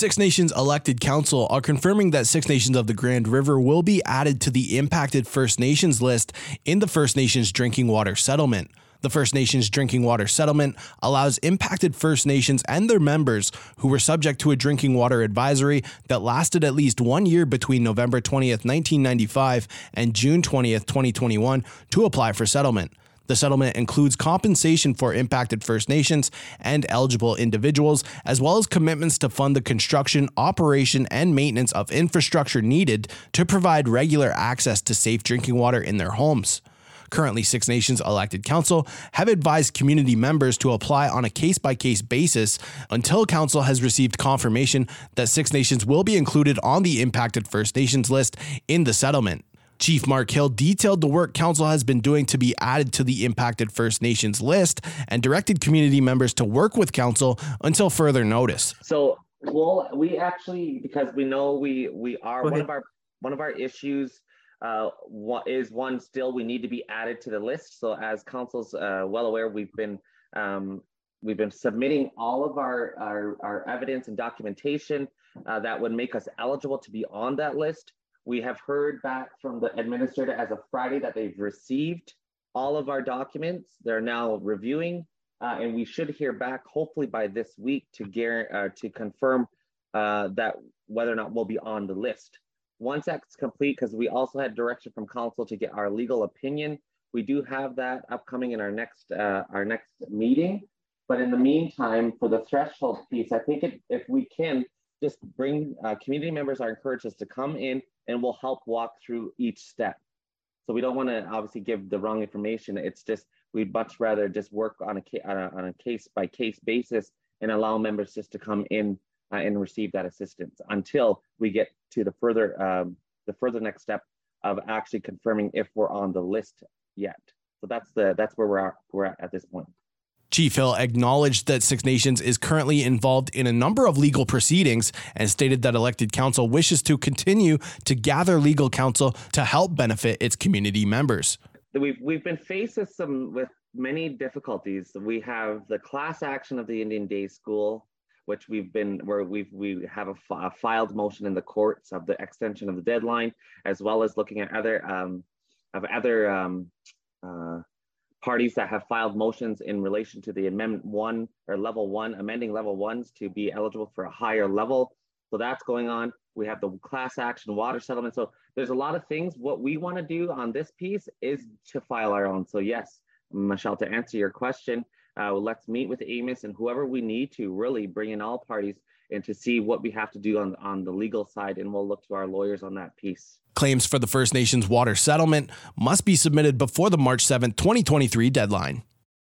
Six Nations elected council are confirming that Six Nations of the Grand River will be added to the impacted First Nations list in the First Nations Drinking Water Settlement. The First Nations Drinking Water Settlement allows impacted First Nations and their members who were subject to a drinking water advisory that lasted at least 1 year between November 20th, 1995 and June 20th, 2021 to apply for settlement. The settlement includes compensation for impacted First Nations and eligible individuals, as well as commitments to fund the construction, operation, and maintenance of infrastructure needed to provide regular access to safe drinking water in their homes. Currently, Six Nations elected council have advised community members to apply on a case-by-case basis until council has received confirmation that Six Nations will be included on the impacted First Nations list in the settlement. Chief Mark Hill detailed the work council has been doing to be added to the impacted First Nations list and directed community members to work with council until further notice. So, well, we actually, because we know we are one of our issues is one still we need to be added to the list. So, as council's well aware, we've been submitting all of our evidence and documentation that would make us eligible to be on that list. We have heard back from the administrator as of Friday that they've received all of our documents. They're now reviewing, and we should hear back hopefully by this week to confirm that whether or not we'll be on the list. Once that's complete, because we also had direction from council to get our legal opinion, we do have that upcoming in our next meeting. But in the meantime, for the threshold piece, I think if we can just bring community members are encouraged us to come in and we'll help walk through each step. So we don't want to obviously give the wrong information. It's just, we'd much rather just work on a case-by-case basis and allow members just to come in and receive that assistance until we get to the further next step of actually confirming if we're on the list yet. So that's where we're at this point. Chief Hill acknowledged that Six Nations is currently involved in a number of legal proceedings and stated that elected council wishes to continue to gather legal counsel to help benefit its community members. We've been faced with many difficulties. We have the class action of the Indian Day School, which we have a filed motion in the courts of the extension of the deadline, as well as looking at other parties that have filed motions in relation to the amendment 1 or level 1, amending level 1s to be eligible for a higher level. So that's going on. We have the class action water settlement. So there's a lot of things. What we want to do on this piece is to file our own. So yes, Michelle, to answer your question, let's meet with Amos and whoever we need to really bring in all parties and to see what we have to do on the legal side, and we'll look to our lawyers on that piece. Claims for the First Nations water settlement must be submitted before the March 7, 2023 deadline.